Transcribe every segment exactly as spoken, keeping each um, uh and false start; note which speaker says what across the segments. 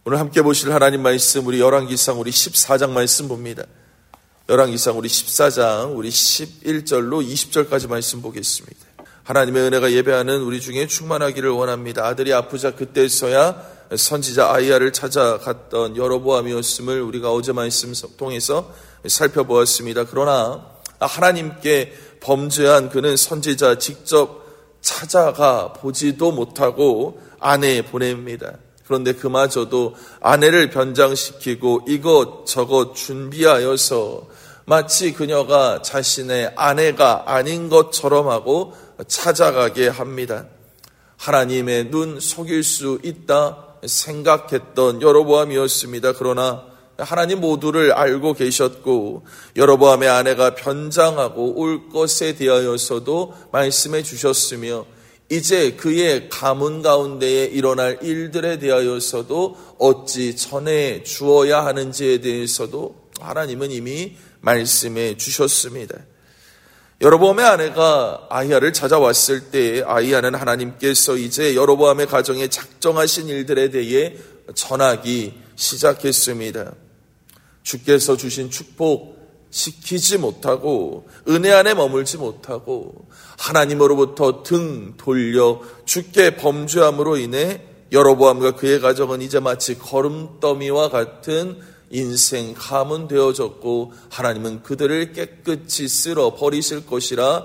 Speaker 1: 오늘 함께 보실 하나님 말씀, 우리 열왕기상 우리 십사 장 말씀 봅니다. 열왕기상 우리 십사 장 우리 십일 절로 이십 절까지 말씀 보겠습니다. 하나님의 은혜가 예배하는 우리 중에 충만하기를 원합니다. 아들이 아프자 그때서야 선지자 아이야를 찾아갔던 여로보암이었음을 우리가 어제 말씀 통해서 살펴보았습니다. 그러나 하나님께 범죄한 그는 선지자 직접 찾아가 보지도 못하고 아내에 보냅니다. 그런데 그마저도 아내를 변장시키고 이것저것 준비하여서 마치 그녀가 자신의 아내가 아닌 것처럼 하고 찾아가게 합니다. 하나님의 눈 속일 수 있다 생각했던 여로보암이었습니다. 그러나 하나님 모두를 알고 계셨고 여로보암의 아내가 변장하고 올 것에 대하여서도 말씀해 주셨으며 이제 그의 가문 가운데에 일어날 일들에 대하여서도 어찌 전해 주어야 하는지에 대해서도 하나님은 이미 말씀해 주셨습니다. 여로보암의 아내가 아히야를 찾아왔을 때 아히야는 하나님께서 이제 여로보암의 가정에 작정하신 일들에 대해 전하기 시작했습니다. 주께서 주신 축복 지키지 못하고 은혜 안에 머물지 못하고 하나님으로부터 등 돌려 주께 범죄함으로 인해 여로보암과 그의 가정은 이제 마치 거름더미와 같은 인생 가문 되어졌고 하나님은 그들을 깨끗이 쓸어 버리실 것이라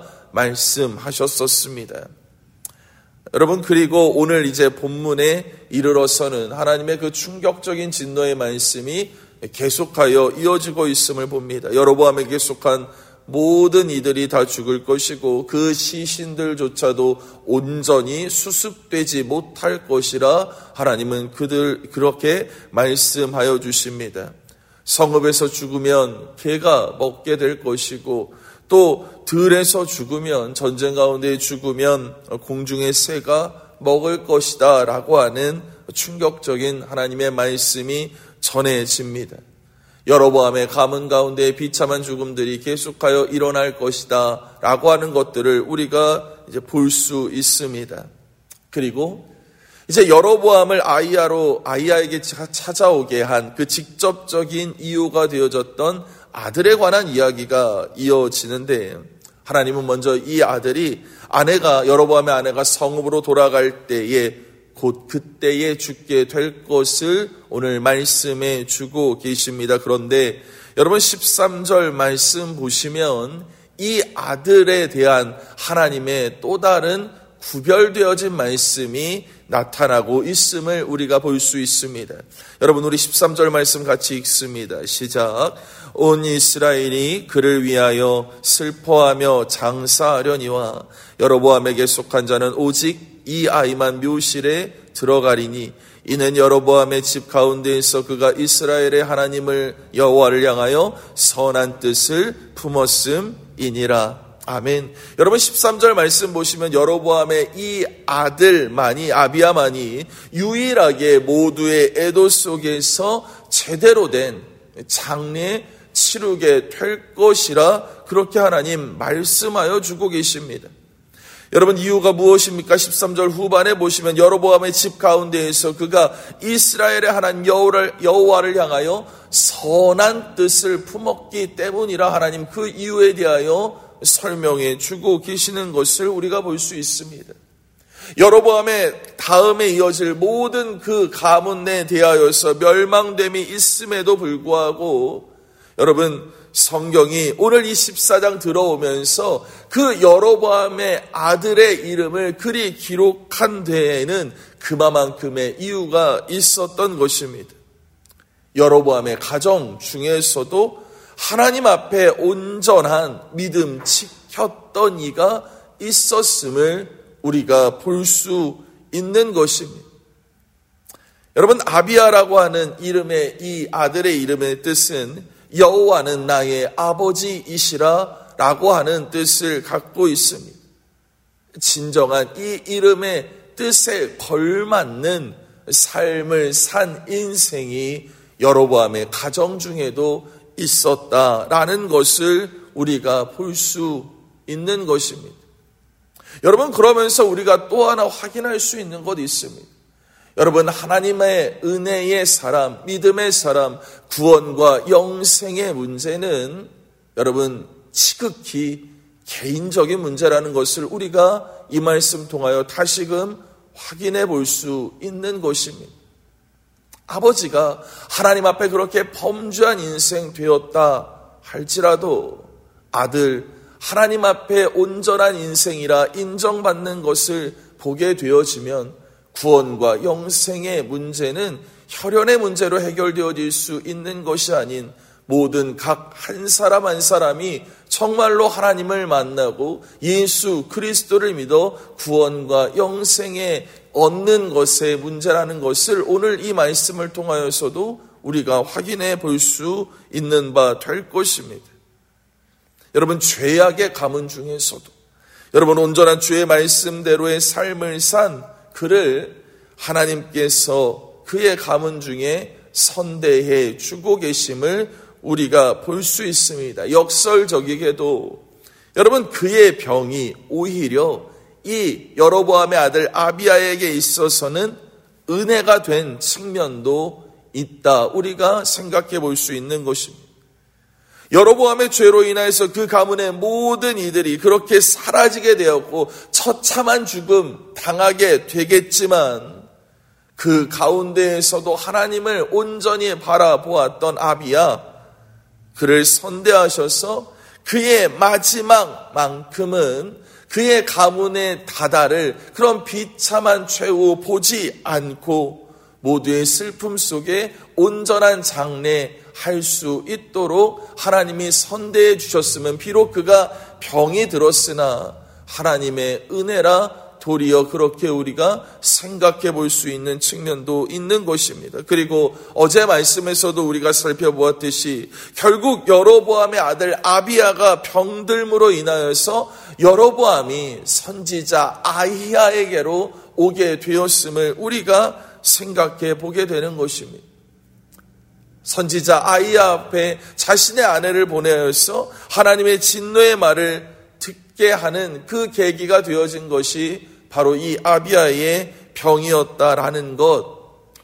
Speaker 1: 말씀하셨었습니다. 여러분, 그리고 오늘 이제 본문에 이르러서는 하나님의 그 충격적인 진노의 말씀이 계속하여 이어지고 있음을 봅니다. 여로보암에게 속한 모든 이들이 다 죽을 것이고 그 시신들조차도 온전히 수습되지 못할 것이라 하나님은 그들 그렇게 말씀하여 주십니다. 성읍에서 죽으면 개가 먹게 될 것이고 또 들에서 죽으면 전쟁 가운데 죽으면 공중의 새가 먹을 것이다 라고 하는 충격적인 하나님의 말씀이 전해집니다. 여로보암의 가문 가운데 비참한 죽음들이 계속하여 일어날 것이다 라고 하는 것들을 우리가 이제 볼 수 있습니다. 그리고 이제 여로보암을 아히야로 아히야에게 찾아오게 한 그 직접적인 이유가 되어졌던 아들에 관한 이야기가 이어지는데 하나님은 먼저 이 아들이 아내가 여로보암의 아내가 성읍으로 돌아갈 때에 곧 그때에 죽게 될 것을 오늘 말씀해 주고 계십니다. 그런데 여러분 십삼 절 말씀 보시면 이 아들에 대한 하나님의 또 다른 구별되어진 말씀이 나타나고 있음을 우리가 볼 수 있습니다. 여러분 우리 십삼 절 말씀 같이 읽습니다. 시작. 온 이스라엘이 그를 위하여 슬퍼하며 장사하려니와 여로보암에게 속한 자는 오직 이 아이만 묘실에 들어가리니 이는 여로보암의 집 가운데에서 그가 이스라엘의 하나님을 여호와를 향하여 선한 뜻을 품었음이니라. 아멘. 여러분 십삼 절 말씀 보시면 여로보암의 이 아들만이 아비야만이 유일하게 모두의 애도 속에서 제대로 된 장례 치르게 될 것이라 그렇게 하나님 말씀하여 주고 계십니다. 여러분 이유가 무엇입니까? 십삼 절 후반에 보시면 여로보암의 집 가운데에서 그가 이스라엘의 하나님 여호와를, 여호와를 향하여 선한 뜻을 품었기 때문이라 하나님 그 이유에 대하여 설명해 주고 계시는 것을 우리가 볼 수 있습니다. 여로보암의 다음에 이어질 모든 그 가문에 대하여서 멸망됨이 있음에도 불구하고 여러분 성경이 오늘 이 십사 장 들어오면서 그 여로보암의 아들의 이름을 그리 기록한 데에는 그만큼의 이유가 있었던 것입니다. 여로보암의 가정 중에서도 하나님 앞에 온전한 믿음 지켰던 이가 있었음을 우리가 볼 수 있는 것입니다. 여러분 아비야라고 하는 이름의 이 아들의 이름의 뜻은 여호와는 나의 아버지이시라 라고 하는 뜻을 갖고 있습니다. 진정한 이 이름의 뜻에 걸맞는 삶을 산 인생이 여로보암의 가정 중에도 있었다라는 것을 우리가 볼 수 있는 것입니다. 여러분 그러면서 우리가 또 하나 확인할 수 있는 것이 있습니다. 여러분, 하나님의 은혜의 사람, 믿음의 사람, 구원과 영생의 문제는 여러분 지극히 개인적인 문제라는 것을 우리가 이 말씀 통하여 다시금 확인해 볼 수 있는 것입니다. 아버지가 하나님 앞에 그렇게 범죄한 인생 되었다 할지라도 아들 하나님 앞에 온전한 인생이라 인정받는 것을 보게 되어지면 구원과 영생의 문제는 혈연의 문제로 해결되어질 수 있는 것이 아닌 모든 각 한 사람 한 사람이 정말로 하나님을 만나고 예수 그리스도를 믿어 구원과 영생에 얻는 것의 문제라는 것을 오늘 이 말씀을 통하여서도 우리가 확인해 볼 수 있는 바 될 것입니다. 여러분, 죄악의 가문 중에서도 여러분 온전한 주의 말씀대로의 삶을 산 그를 하나님께서 그의 가문 중에 선대해 주고 계심을 우리가 볼 수 있습니다. 역설적이게도 여러분 그의 병이 오히려 이 여로보암의 아들 아비야에게 있어서는 은혜가 된 측면도 있다. 우리가 생각해 볼 수 있는 것입니다. 여로보암의 죄로 인하여서 그 가문의 모든 이들이 그렇게 사라지게 되었고 처참한 죽음 당하게 되겠지만 그 가운데에서도 하나님을 온전히 바라보았던 아비야 그를 선대하셔서 그의 마지막만큼은 그의 가문의 다다를 그런 비참한 최후 보지 않고 모두의 슬픔 속에 온전한 장례할 수 있도록 하나님이 선대해 주셨으면 비록 그가 병이 들었으나 하나님의 은혜라 도리어 그렇게 우리가 생각해 볼 수 있는 측면도 있는 것입니다. 그리고 어제 말씀에서도 우리가 살펴보았듯이 결국 여로보암의 아들 아비야가 병들므로 인하여서 여로보암이 선지자 아히야에게로 오게 되었음을 우리가 생각해 보게 되는 것입니다. 선지자 아히야 앞에 자신의 아내를 보내어서 하나님의 진노의 말을 듣게 하는 그 계기가 되어진 것이 바로 이 아비야의 병이었다라는 것,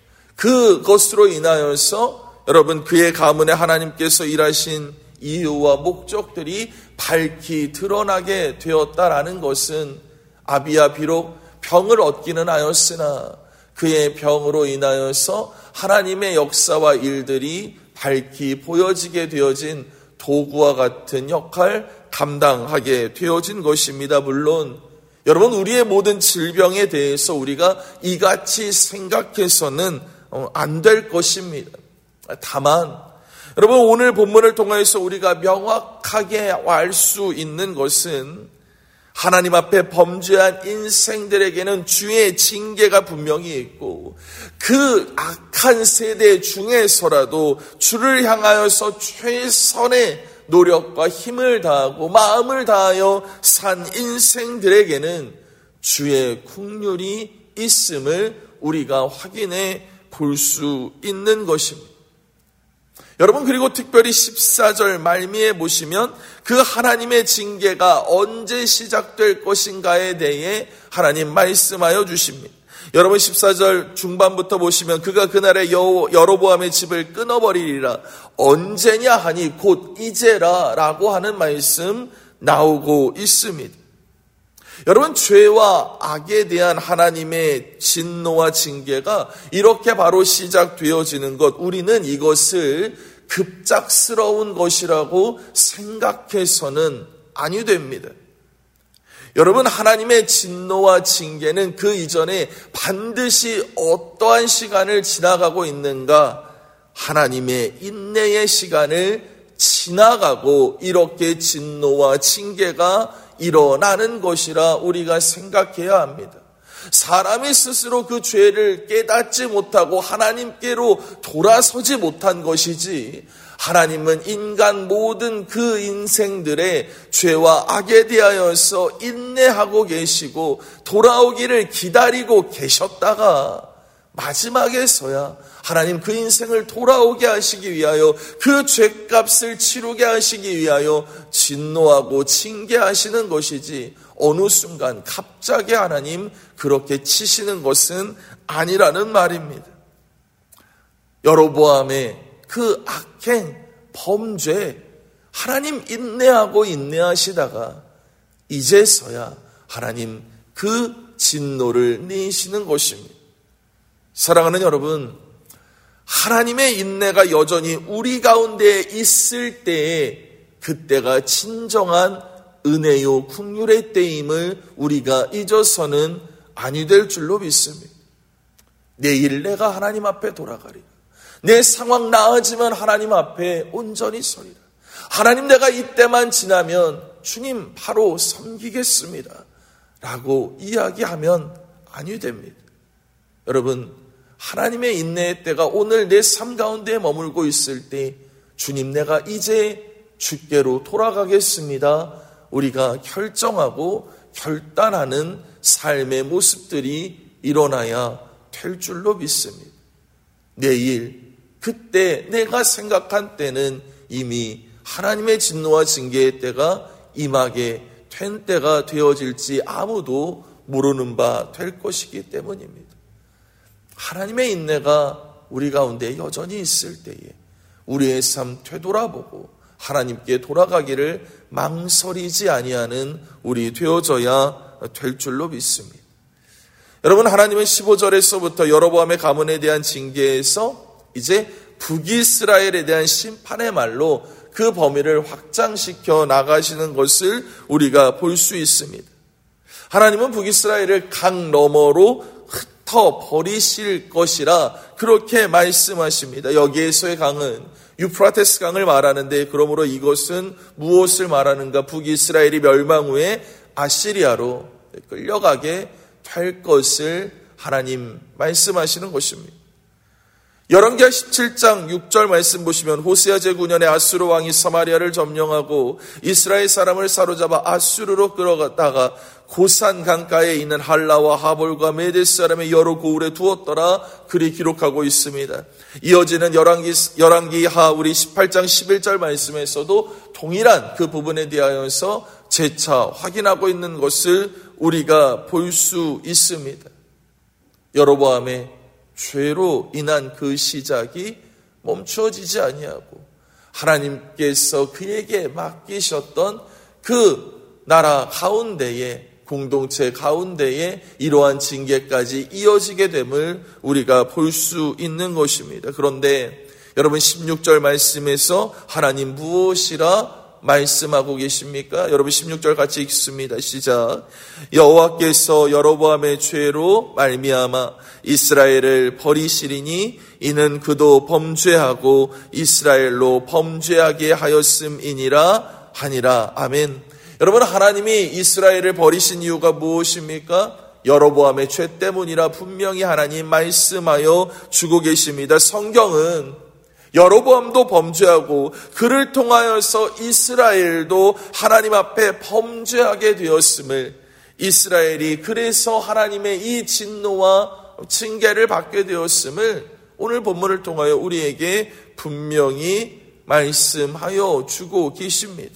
Speaker 1: 그것으로 인하여서 여러분 그의 가문에 하나님께서 일하신 이유와 목적들이 밝히 드러나게 되었다라는 것은 아비야 비록 병을 얻기는 하였으나 그의 병으로 인하여서 하나님의 역사와 일들이 밝히 보여지게 되어진 도구와 같은 역할 감당하게 되어진 것입니다. 물론 여러분 우리의 모든 질병에 대해서 우리가 이같이 생각해서는 안 될 것입니다. 다만 여러분 오늘 본문을 통해서 우리가 명확하게 알 수 있는 것은 하나님 앞에 범죄한 인생들에게는 주의 징계가 분명히 있고 그 악한 세대 중에서라도 주를 향하여서 최선의 노력과 힘을 다하고 마음을 다하여 산 인생들에게는 주의 긍휼이 있음을 우리가 확인해 볼 수 있는 것입니다. 여러분 그리고 특별히 십사 절 말미에 보시면 그 하나님의 징계가 언제 시작될 것인가에 대해 하나님 말씀하여 주십니다. 여러분 십사 절 중반부터 보시면 그가 그날에 여로보암의 집을 끊어버리리라 언제냐 하니 곧 이제라 라고 하는 말씀 나오고 있습니다. 여러분 죄와 악에 대한 하나님의 진노와 징계가 이렇게 바로 시작되어지는 것, 우리는 이것을 급작스러운 것이라고 생각해서는 아니 됩니다. 여러분 하나님의 진노와 징계는 그 이전에 반드시 어떠한 시간을 지나가고 있는가? 하나님의 인내의 시간을 지나가고 이렇게 진노와 징계가 일어나는 것이라 우리가 생각해야 합니다. 사람이 스스로 그 죄를 깨닫지 못하고 하나님께로 돌아서지 못한 것이지 하나님은 인간 모든 그 인생들의 죄와 악에 대하여서 인내하고 계시고 돌아오기를 기다리고 계셨다가 마지막에서야 하나님 그 인생을 돌아오게 하시기 위하여 그 죄값을 치르게 하시기 위하여 진노하고 징계하시는 것이지 어느 순간 갑자기 하나님 그렇게 치시는 것은 아니라는 말입니다. 여로보암의 그 악행, 범죄, 하나님 인내하고 인내하시다가 이제서야 하나님 그 진노를 내리시는 것입니다. 사랑하는 여러분, 하나님의 인내가 여전히 우리 가운데 있을 때에 그때가 진정한 은혜요 긍휼의 때임을 우리가 잊어서는 아니 될 줄로 믿습니다. 내일 내가 하나님 앞에 돌아가리라. 내 상황 나아지면 하나님 앞에 온전히 서리라. 하나님 내가 이때만 지나면 주님 바로 섬기겠습니다 라고 이야기하면 아니 됩니다. 여러분, 하나님의 인내의 때가 오늘 내 삶 가운데 머물고 있을 때 주님 내가 이제 주께로 돌아가겠습니다 우리가 결정하고 결단하는 삶의 모습들이 일어나야 될 줄로 믿습니다. 내일 그때 내가 생각한 때는 이미 하나님의 진노와 징계의 때가 임하게 된 때가 되어질지 아무도 모르는 바 될 것이기 때문입니다. 하나님의 인내가 우리 가운데 여전히 있을 때에 우리의 삶 되돌아보고 하나님께 돌아가기를 망설이지 아니하는 우리 되어져야 될 줄로 믿습니다. 여러분, 하나님은 십오 절에서부터 여로보암의 가문에 대한 징계에서 이제 북이스라엘에 대한 심판의 말로 그 범위를 확장시켜 나가시는 것을 우리가 볼 수 있습니다. 하나님은 북이스라엘을 강 너머로 흩어 버리실 것이라 그렇게 말씀하십니다. 여기에서의 강은 유프라테스 강을 말하는데, 그러므로 이것은 무엇을 말하는가? 북이스라엘이 멸망 후에 아시리아로 끌려가게 될 것을 하나님 말씀하시는 것입니다. 열왕기하 십칠 장 육 절 말씀 보시면 호세아 제구 년에 아수르 왕이 사마리아를 점령하고 이스라엘 사람을 사로잡아 아수르로 끌어갔다가 고산 강가에 있는 할라와 하볼과 메데스 사람의 여러 고을에 두었더라. 그리 기록하고 있습니다. 이어지는 열왕기, 열왕기하 우리 십팔 장 십일 절 말씀에서도 동일한 그 부분에 대하여서 재차 확인하고 있는 것을 우리가 볼 수 있습니다. 여로보암의 죄로 인한 그 시작이 멈추어지지 아니하고 하나님께서 그에게 맡기셨던 그 나라 가운데에, 공동체 가운데에 이러한 징계까지 이어지게 됨을 우리가 볼 수 있는 것입니다. 그런데 여러분, 십육 절 말씀에서 하나님 무엇이라 말씀하고 계십니까? 여러분, 십육 절 같이 읽습니다. 시작. 여호와께서 여로보암의 죄로 말미암아 이스라엘을 버리시리니 이는 그도 범죄하고 이스라엘로 범죄하게 하였음이니라 하니라. 아멘. 여러분, 하나님이 이스라엘을 버리신 이유가 무엇입니까? 여로보암의 죄 때문이라 분명히 하나님 말씀하여 주고 계십니다. 성경은 여로보암도 범죄하고 그를 통하여서 이스라엘도 하나님 앞에 범죄하게 되었음을, 이스라엘이 그래서 하나님의 이 진노와 징계를 받게 되었음을 오늘 본문을 통하여 우리에게 분명히 말씀하여 주고 계십니다.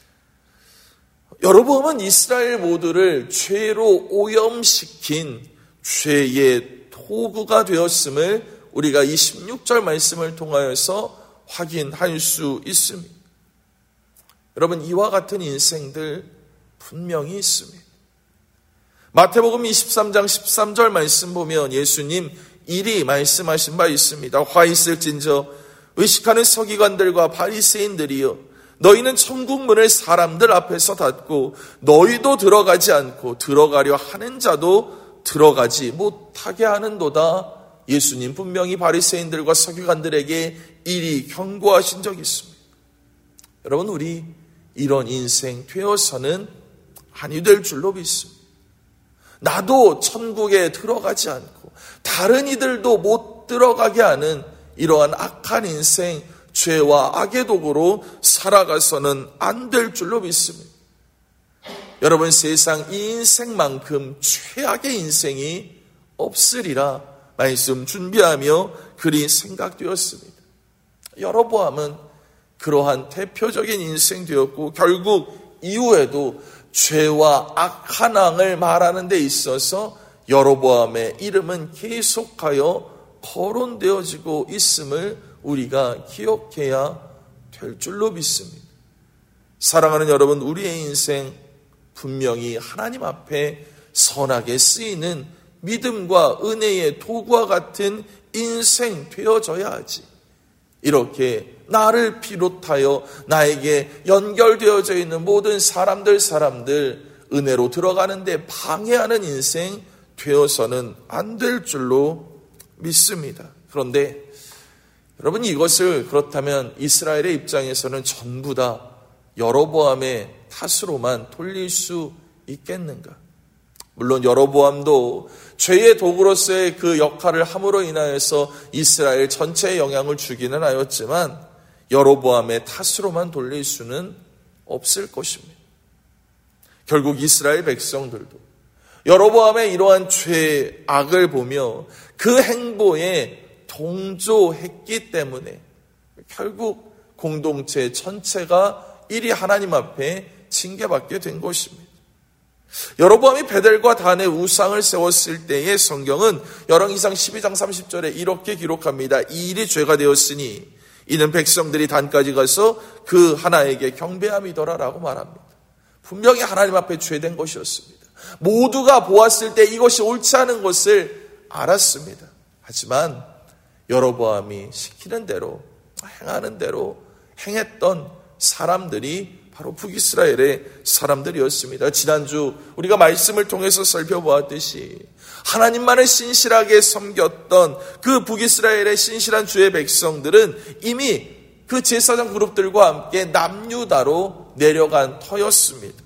Speaker 1: 여로보암은 이스라엘 모두를 죄로 오염시킨 죄의 도구가 되었음을 우리가 이 십육 절 말씀을 통하여서 확인할 수 있습니다. 여러분, 이와 같은 인생들 분명히 있습니다. 마태복음 이십삼 장 십삼 절 말씀 보면 예수님 이리 말씀하신 바 있습니다. 화 있을진저 의식하는 서기관들과 바리새인들이여, 너희는 천국 문을 사람들 앞에서 닫고 너희도 들어가지 않고 들어가려 하는 자도 들어가지 못하게 하는도다. 예수님 분명히 바리새인들과 서기관들에게 이리 경고하신 적이 있습니다. 여러분, 우리 이런 인생 되어서는 아니 될 줄로 믿습니다. 나도 천국에 들어가지 않고 다른 이들도 못 들어가게 하는 이러한 악한 인생, 죄와 악의 도구로 살아가서는 안 될 줄로 믿습니다. 여러분, 세상 이 인생만큼 최악의 인생이 없으리라 말씀 준비하며 그리 생각되었습니다. 여로보암은 그러한 대표적인 인생 되었고 결국 이후에도 죄와 악한 왕을 말하는 데 있어서 여로보암의 이름은 계속하여 거론되어지고 있음을 우리가 기억해야 될 줄로 믿습니다. 사랑하는 여러분, 우리의 인생 분명히 하나님 앞에 선하게 쓰이는 믿음과 은혜의 도구와 같은 인생 되어져야 하지. 이렇게 나를 비롯하여 나에게 연결되어져 있는 모든 사람들 사람들 은혜로 들어가는데 방해하는 인생 되어서는 안 될 줄로 믿습니다. 그런데 여러분, 이것을 그렇다면 이스라엘의 입장에서는 전부 다 여로보암의 탓으로만 돌릴 수 있겠는가? 물론 여로보암도 죄의 도구로서의 그 역할을 함으로 인하여서 이스라엘 전체에 영향을 주기는 하였지만 여로보암의 탓으로만 돌릴 수는 없을 것입니다. 결국 이스라엘 백성들도 여로보암의 이러한 죄의 악을 보며 그 행보에 동조했기 때문에 결국 공동체 전체가 일이 하나님 앞에 징계받게 된 것입니다. 여로보암이 베델과 단에 우상을 세웠을 때의 성경은 열왕기상 십이 장 삼십 절에 이렇게 기록합니다. 이 일이 죄가 되었으니 이는 백성들이 단까지 가서 그 하나에게 경배함이더라 라고 말합니다. 분명히 하나님 앞에 죄된 것이었습니다. 모두가 보았을 때 이것이 옳지 않은 것을 알았습니다. 하지만 여로보암이 시키는 대로 행하는 대로 행했던 사람들이 바로 북이스라엘의 사람들이었습니다. 지난주 우리가 말씀을 통해서 살펴보았듯이 하나님만을 신실하게 섬겼던 그 북이스라엘의 신실한 주의 백성들은 이미 그 제사장 그룹들과 함께 남유다로 내려간 터였습니다.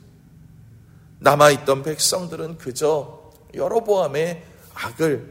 Speaker 1: 남아있던 백성들은 그저 여로보암의 악을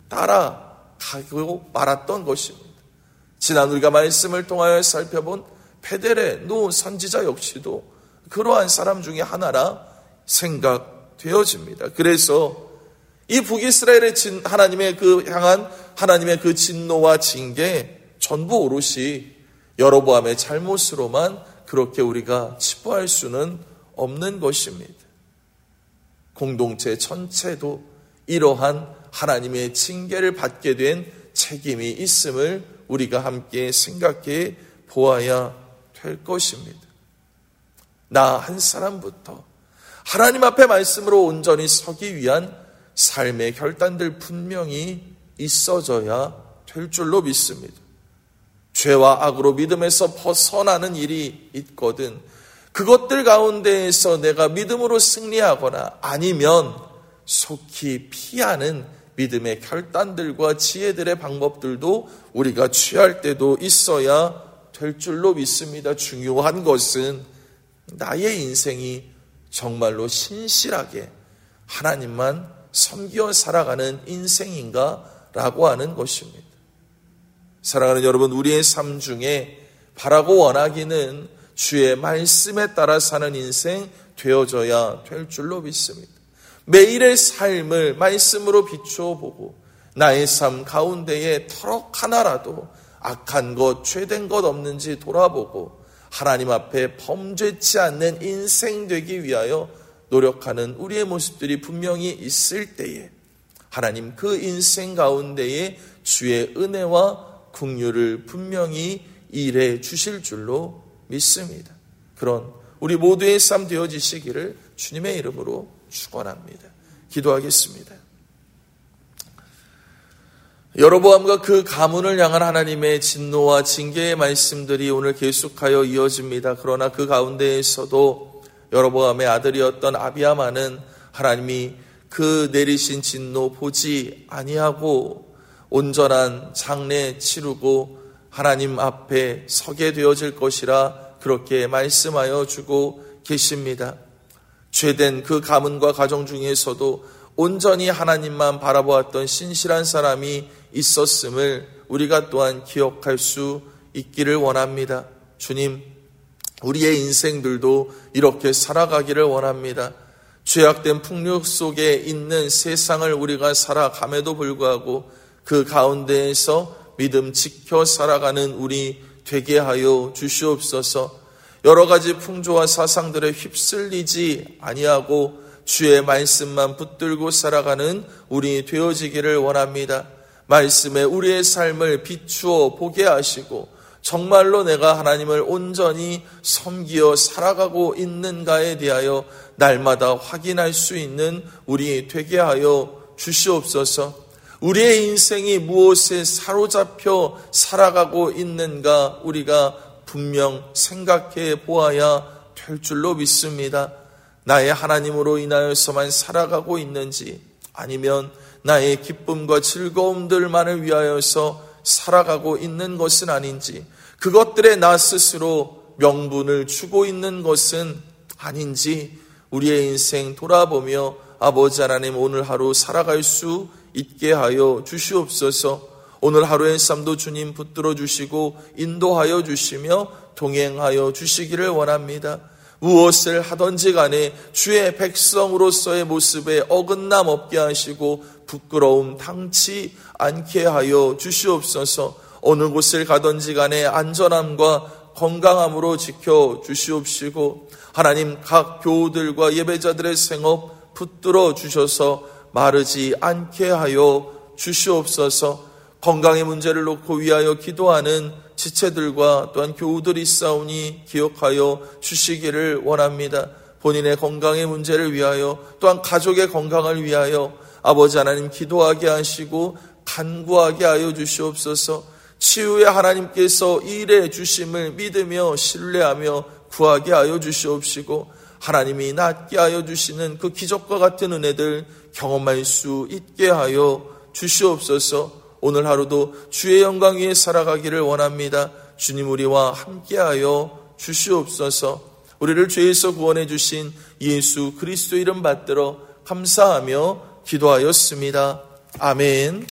Speaker 1: 따라가고 말았던 것입니다. 지난 우리가 말씀을 통하여 살펴본 베델의 노 선지자 역시도 그러한 사람 중에 하나라 생각되어집니다. 그래서 이 북이스라엘의 진, 하나님의 그 향한 하나님의 그 진노와 징계 전부 오롯이 여로보암의 잘못으로만 그렇게 우리가 치부할 수는 없는 것입니다. 공동체 전체도 이러한 하나님의 징계를 받게 된 책임이 있음을 우리가 함께 생각해 보아야 될 것입니다. 나 한 사람부터 하나님 앞에 말씀으로 온전히 서기 위한 삶의 결단들 분명히 있어져야 될 줄로 믿습니다. 죄와 악으로 믿음에서 벗어나는 일이 있거든 그것들 가운데에서 내가 믿음으로 승리하거나 아니면 속히 피하는 믿음의 결단들과 지혜들의 방법들도 우리가 취할 때도 있어야 될 줄로 믿습니다. 중요한 것은 나의 인생이 정말로 신실하게 하나님만 섬겨 살아가는 인생인가라고 하는 것입니다. 사랑하는 여러분, 우리의 삶 중에 바라고 원하기는 주의 말씀에 따라 사는 인생 되어져야 될 줄로 믿습니다. 매일의 삶을 말씀으로 비추어 보고 나의 삶 가운데에 터럭 하나라도 악한 것, 죄된 것 없는지 돌아보고 하나님 앞에 범죄치 않는 인생 되기 위하여 노력하는 우리의 모습들이 분명히 있을 때에 하나님 그 인생 가운데에 주의 은혜와 긍휼을 분명히 일해 주실 줄로 믿습니다. 그런 우리 모두의 삶 되어지시기를 주님의 이름으로 축원합니다. 기도하겠습니다. 여로보암과 그 가문을 향한 하나님의 진노와 징계의 말씀들이 오늘 계속하여 이어집니다. 그러나 그 가운데에서도 여로보암의 아들이었던 아비야만은 하나님이 그 내리신 진노 보지 아니하고 온전한 장례 치르고 하나님 앞에 서게 되어질 것이라 그렇게 말씀하여 주고 계십니다. 죄된 그 가문과 가정 중에서도 온전히 하나님만 바라보았던 신실한 사람이 있었음을 우리가 또한 기억할 수 있기를 원합니다. 주님, 우리의 인생들도 이렇게 살아가기를 원합니다. 죄악된 풍력 속에 있는 세상을 우리가 살아감에도 불구하고 그 가운데에서 믿음 지켜 살아가는 우리 되게 하여 주시옵소서. 여러 가지 풍조와 사상들에 휩쓸리지 아니하고 주의 말씀만 붙들고 살아가는 우리 되어지기를 원합니다. 말씀에 우리의 삶을 비추어 보게 하시고 정말로 내가 하나님을 온전히 섬기어 살아가고 있는가에 대하여 날마다 확인할 수 있는 우리 되게 하여 주시옵소서. 우리의 인생이 무엇에 사로잡혀 살아가고 있는가 우리가 분명 생각해 보아야 될 줄로 믿습니다. 나의 하나님으로 인하여서만 살아가고 있는지, 아니면 나의 기쁨과 즐거움들만을 위하여서 살아가고 있는 것은 아닌지, 그것들에 나 스스로 명분을 주고 있는 것은 아닌지 우리의 인생 돌아보며 아버지 하나님 오늘 하루 살아갈 수 있게 하여 주시옵소서. 오늘 하루의 삶도 주님 붙들어 주시고 인도하여 주시며 동행하여 주시기를 원합니다. 무엇을 하든지 간에 주의 백성으로서의 모습에 어긋남 없게 하시고 부끄러움 당치 않게 하여 주시옵소서. 어느 곳을 가든지 간에 안전함과 건강함으로 지켜 주시옵시고 하나님 각 교우들과 예배자들의 생업 붙들어 주셔서 마르지 않게 하여 주시옵소서. 건강의 문제를 놓고 위하여 기도하는 지체들과 또한 교우들이 있사오니 기억하여 주시기를 원합니다. 본인의 건강의 문제를 위하여 또한 가족의 건강을 위하여 아버지 하나님 기도하게 하시고 간구하게 하여 주시옵소서. 치유의 하나님께서 일해 주심을 믿으며 신뢰하며 구하게 하여 주시옵시고 하나님이 낫게 하여 주시는 그 기적과 같은 은혜들 경험할 수 있게 하여 주시옵소서. 오늘 하루도 주의 영광 위에 살아가기를 원합니다. 주님 우리와 함께하여 주시옵소서. 우리를 죄에서 구원해 주신 예수 그리스도 이름 받들어 감사하며 기도하였습니다. 아멘.